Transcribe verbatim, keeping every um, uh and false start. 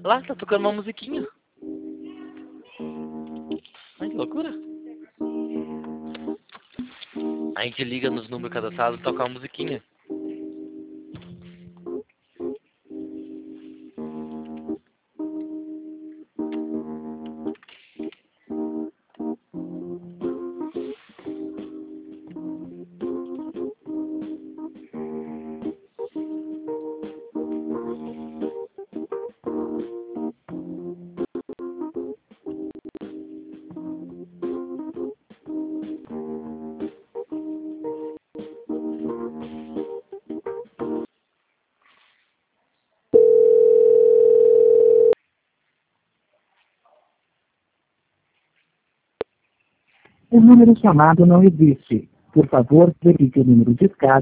Lá, tá tocando uma musiquinha. Ai, que loucura. A gente liga nos números cadastrados e toca uma musiquinha. O número chamado não existe. Por favor, verifique o número discado.